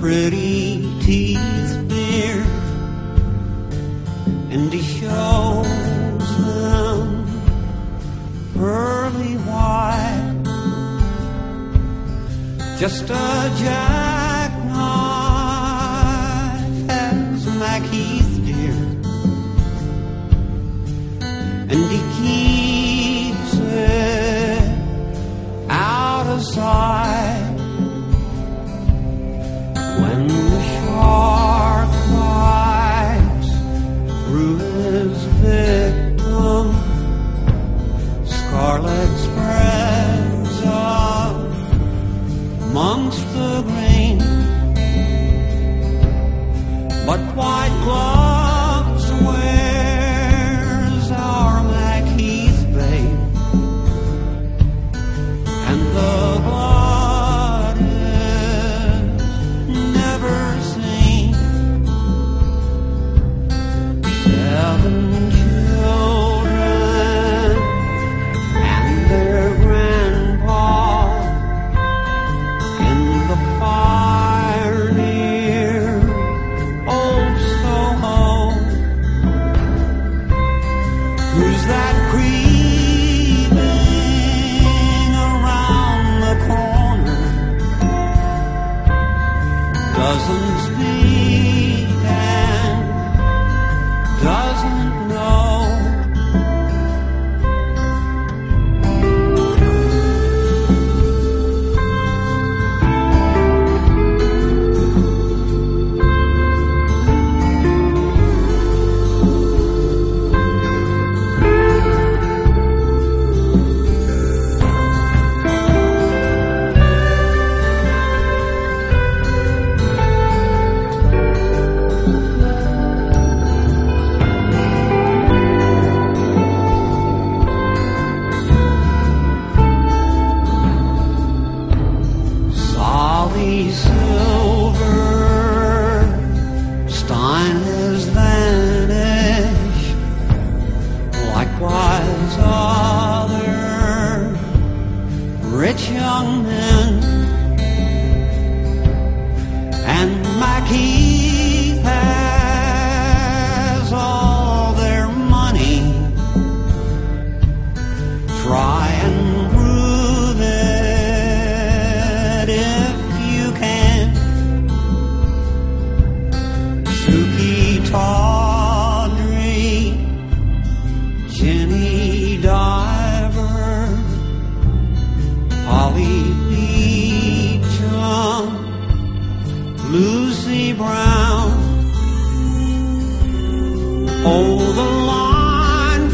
pretty teeth, dear, and he shows them pearly white, just a jackknife as Mac Heath, dear, and he keeps it out of sight. When the shark bites through his victim, scarlet spreads up amongst the green, but white gloves wears our Mac Heath, babe, and the blood is never seen. 7 children and their grandpa in the fire near old Soho. Who's that creeping around the corner? Doesn't speak and doesn't know. Solly Silverstein has vanished, likewise other rich young men, and Mac Heath has all their money. Try and prove it if you can. Suki Tawdry, Jenny Diver, Polly Beecham, Lucy Brown. Oh, the line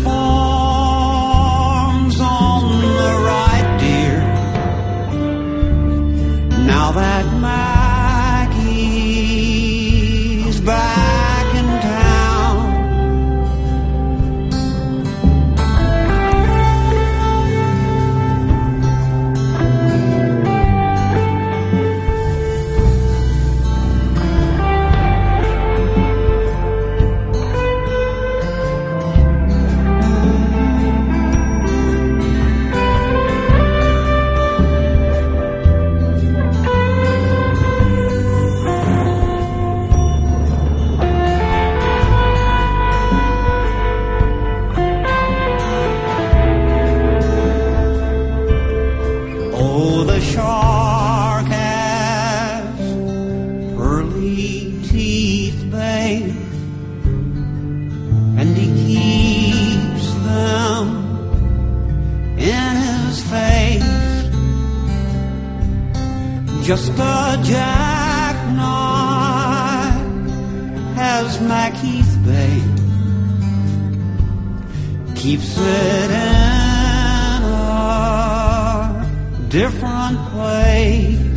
forms on the right, dear. Now that Maggie's back in town, oh, the shark has pearly teeth, babe, and he keeps them in his face. Just a jackknife has Mac Heath, babe, keeps it in a different place.